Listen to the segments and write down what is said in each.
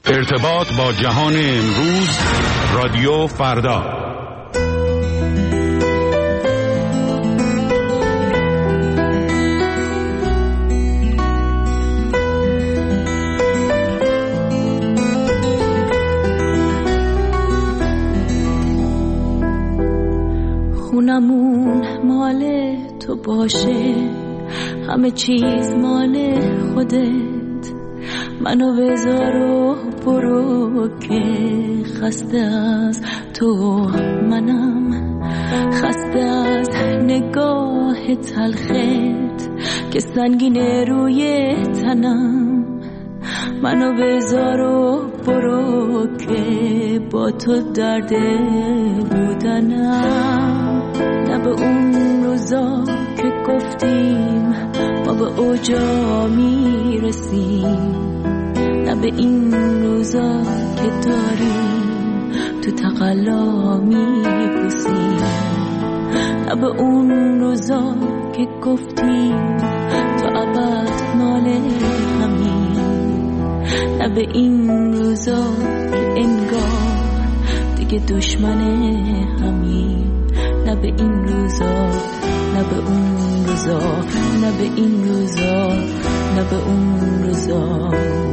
ارتباط با جهان امروز، رادیو فردا. خونمون مال تو باشه، همه چیز مال خودت، منو بذار و برو که خسته از تو منم، خسته از نگاه تلخت که سنگینه روی تنم، منو بذار و برو که با تو درد بودنم، نه به اون روزا که گفتیم ما به اوجا میرسیم، نه به این روزا که داریم تو تقلا میپوسیم، نه به اون روزا که گفتیم تو ابد مال همین، نه به این روزا که انگار دیگه دشمن همین، نه به این روزا، نه به اون روزا، نه به این روزا، نه به اون روزا.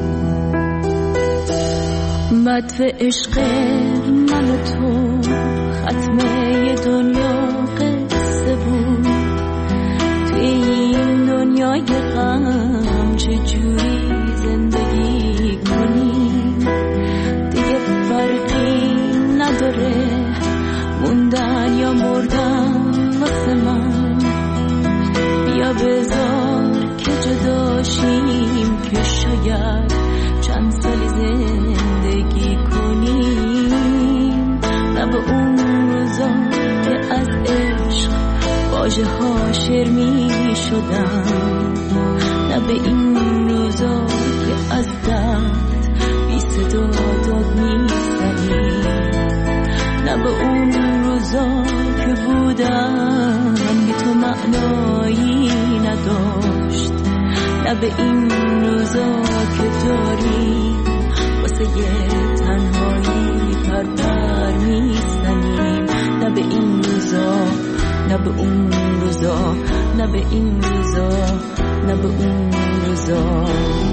مدفع عشق من و تو ختمه دنیا قصه بود، توی این دنیای غم چجوری زندگی کنیم، دیگه فرقی نداره موندن یا مردن واسه من، بیا بذار که جداشیم که شاید چند سالی زندگی کنیم، نه به اون روزا که از عشق واژه ها شعر می شدن، نه به این روزا که از درد بی صدا داد می زنیم، نه به اون روزا که بودن بی تو معنایی نداشت، نه به این روزا که داریم واسه یه تنهایی پرپر میزنیم، نه به این روزا، نه به اون روزا، نه به این روزا، نه به اون روزا.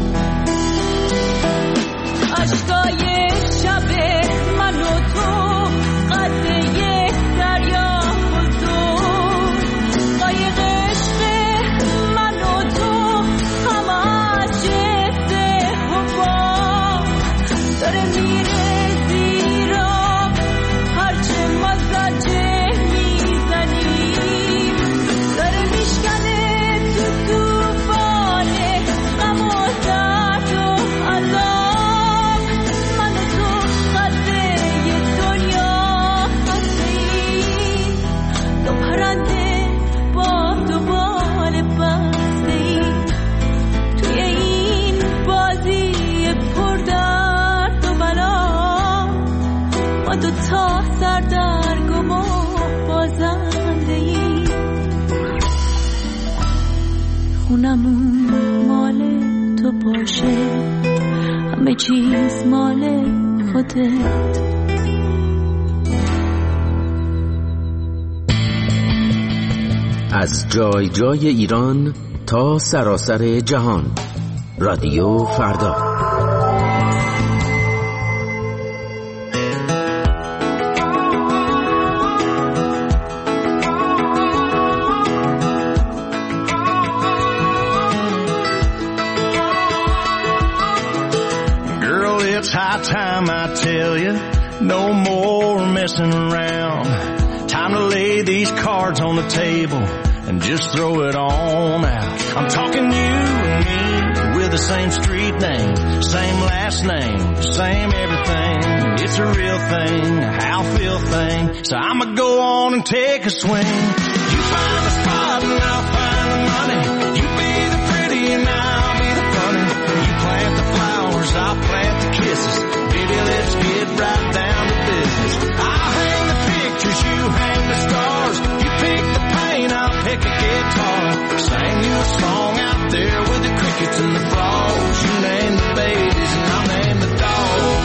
عشقای شب من و تو قد یک دریا بزرگ، قایق عشق من و تو همه از جست هوا داره میره زیرا، هرچه ما زجه میزنیم داره میشکنه تو توفان غم و درد و عذاب، من و تو قدره دنیا هستیم، دو پرنده با دو بال بستیم توی این بازی پر درد و بلا، ما دو تا سردرگم و بازنده ایم، خونمون مال تو باشه، همه چیز مال خودت. از جای جای ایران تا سراسر جهان، رادیو فردا. Girl, it's high time I tell you, no more messing around. Time to lay these cards on the table and just throw it on out. I'm talking you and me with the same street name, same last name, same everything. It's a real thing, a how feel thing. So I'ma go on and take a swing. You find the spot and I'll find the money. You be the pretty and I'll be the funny. You plant the flowers, I'll plant the kisses. Baby, let's get right down to business. I'll hang the pictures, you hang the stars. You pick the paint, I'll pick a guitar. Sing you a song out there with the crickets and the frogs. You name the babies and I'll name the dogs.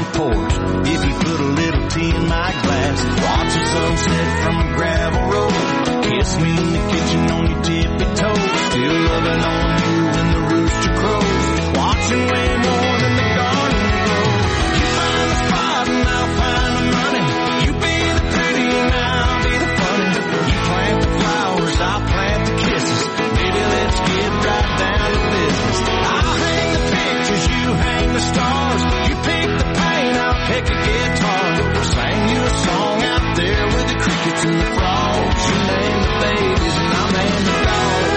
porch. If you put a little tea in my glass, watch the sunset from a gravel road. Kiss me in the kitchen on your tippy toes. Still loving on you when the rooster crows. Watching rain on in the garden grow. You find the spot and I'll find the money. You be the pretty and I'll be the funny. You plant the flowers, I'll plant the kisses. Baby, let's get right down to business. I'll hang the pictures, you hang the stars. You pick the paint, I'll pick a guitar. I'll sing you a song out there with the crickets and the frogs. You name the babies and I'll name the dogs.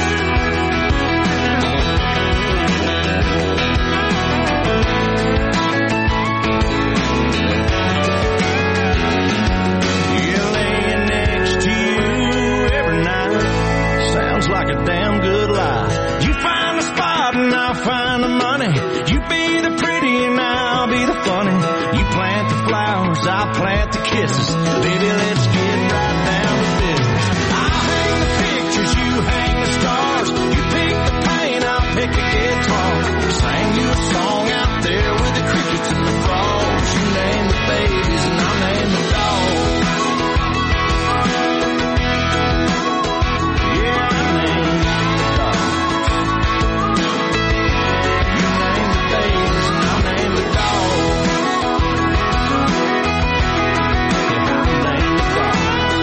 Yeah, laying next to you every night sounds like a damn good lie. You find the spot and I'll find the money. You be the pretty and I'll be the funny. You plant the flowers, I'll plant the kisses. Baby, let's get right down to business. I'll hang the pictures, you hang the stars. You pick the paint, I'll pick a guitar. Sing you a song out there with the crickets and the frogs. You name the babies and I'll name the dogs. Yeah, I name the dogs. You name the babies and I'll name the dogs. Yeah, I'll name the dogs.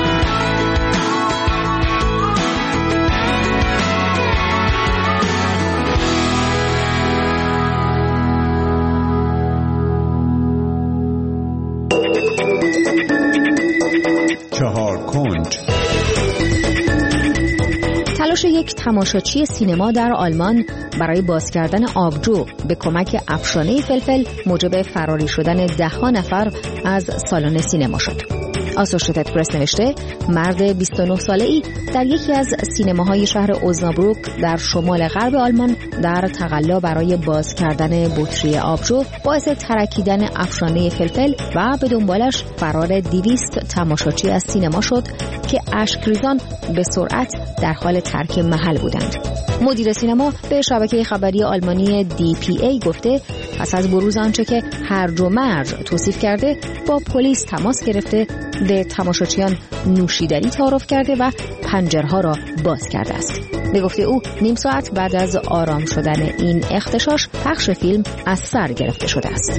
چهار کنج. تلاش یک تماشاچی سینما در آلمان برای باز کردن آبجو به کمک افشانه فلفل موجب فراری شدن 10 نفر از سالن سینما شد. آسوشیتد پرس نوشته مرد 29 ساله‌ای در یکی از سینماهای شهر اوزنابروک در شمال غرب آلمان در تقلا برای باز کردن بطری آبجو باعث ترکیدن افشانه فلفل و به دنبالش فرار 200 تماشاچی از سینما شد که اشکریزان به سرعت در حال ترک محل بودند. مدیر سینما به شبکه خبری آلمانی DPA گفته پس از بروز آنچه که هرج و مرج توصیف کرده با پلیس تماس گرفته، به تماشاچیان نوشیدنی تعارف کرده و پنجرها را باز کرده است. به گفته او نیم ساعت بعد از آرام شدن این اغتشاش پخش فیلم از سر گرفته شده است.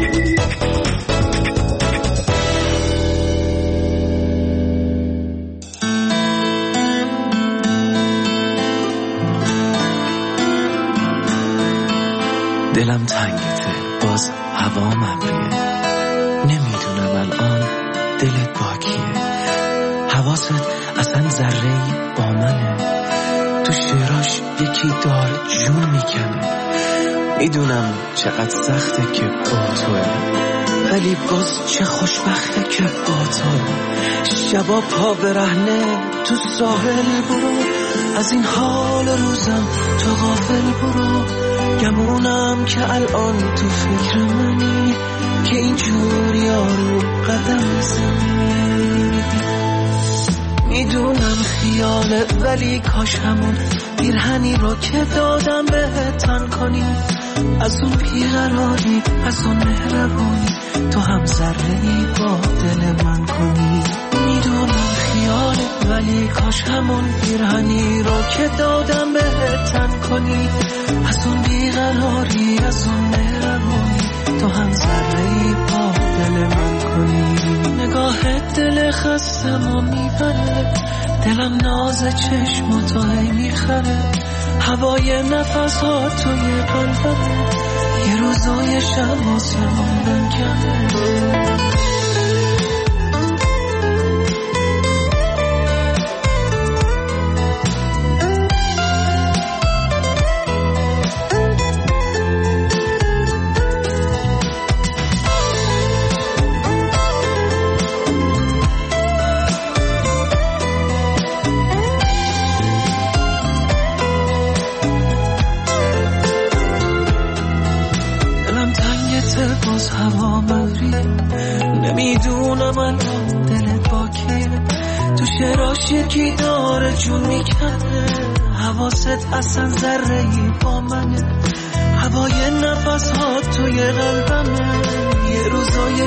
دلم تنگته، باز هوا مبریه، نمیدونم الان دلت با کیه، حواست اصلا ذره‌ای با منه، تو شعراش یکی دار جون میکنه، میدونم چقدر سخته که با توه، ولی باز چه خوشبخته که با توه، شبا پا برهنه تو ساحل برو، از این حال روزم تو غافل برو، گمونم که الان تو فکر منی که اینجور یارو قدم بزنی، میدونم خیاله ولی کاش همون پیرهنی رو که دادم بهت تن کنی، از اون بیقراری از اون مهربونی تو هم ذره‌ای با دل من کنی، میدونم خیاله ولی کاش همون پیرهنی رو که دادم بهت تن کنی، از اون بیقراری از اون مهربونی تو هم ذره‌ای با دل من کنی، نگاهت دل خستمو میبره، دلم ناز چشم تو هی میخره، هوای نفس ها توی قلبه، یه روزای شب آسمون بنکنه. باز هوا مبریه، نمیدونم الان دلت با کیه، تو شعراش یکی داره جون میکنه، حواست اصلا ذره‌ای با منه، هوای نفس ها توی قلبمه، یه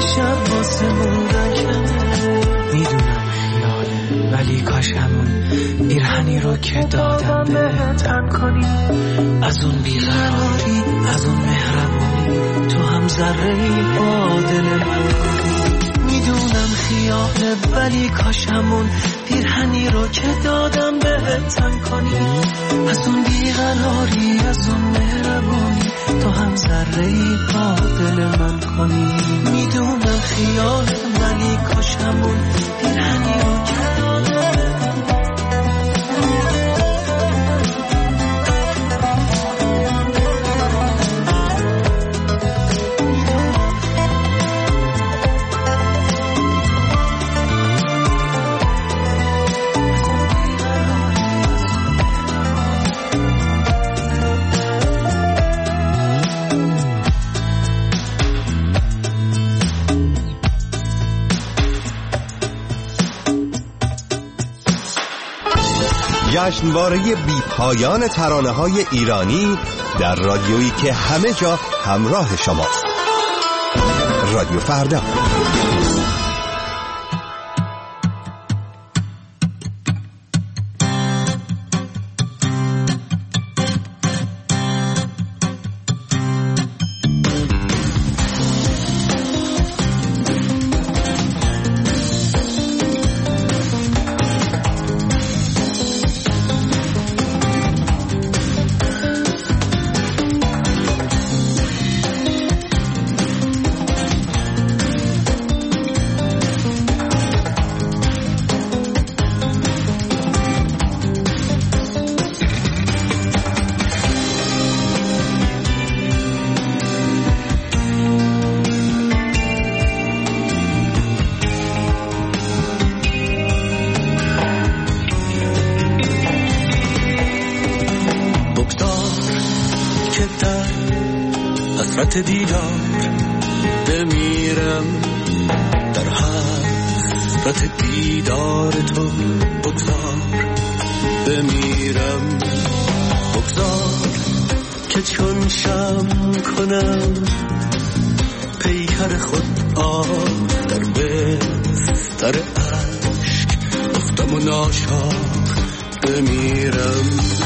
شب واسمون رنگمه. میدونم خیاله ولی کاش همون پیرهنی رو که دادم به تن کنی. از اون بیقراری از اون مهربونی تو هم ذره‌ای با دل من کنی. میدونم خیاله ولی کاش همون پیرهنی رو که دادم به تن کنی. از اون بیقراری از اون مهربونی تو هم ذره‌ای با دل من کنی. میدونم خیاله ولی کاش همون پیرهنی رو که جشنواره بی پایان ترانه‌های ایرانی در رادیویی که همه جا همراه شماست. رادیو فردا. دیدار بمیرم در حسرت دیدار تو. بگذار بمیرم بگذار که چون شم کنم پیکر خود در بستر عشق افتم و ناشاخ بمیرم.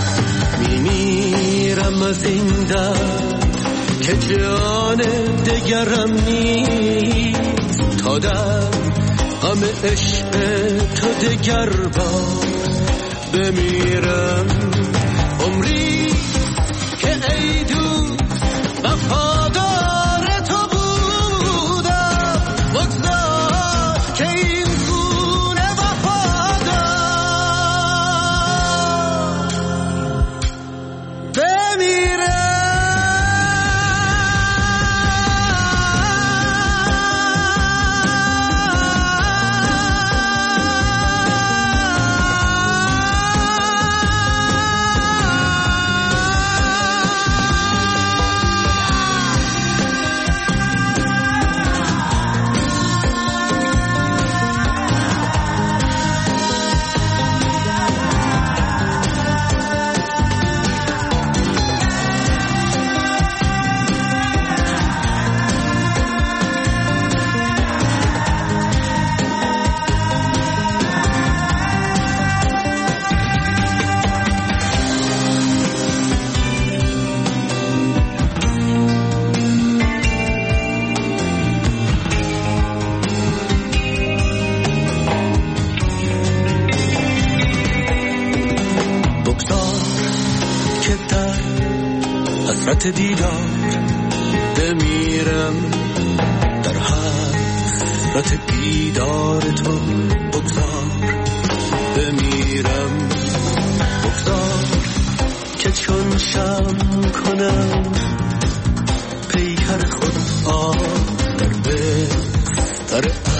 میمیرم از این درد که جان دگرم نیست تا در غم عشق تو دگر بار بمیرم. عمری که ای دوست وفادار تو بودم. بگذار که این گونه وفادار بمیرم. حسرت دیدار بمیرم در حسرت دیدار تو. بگذار بمیرم بگذار که چون شم کنم پیکر خود در بستر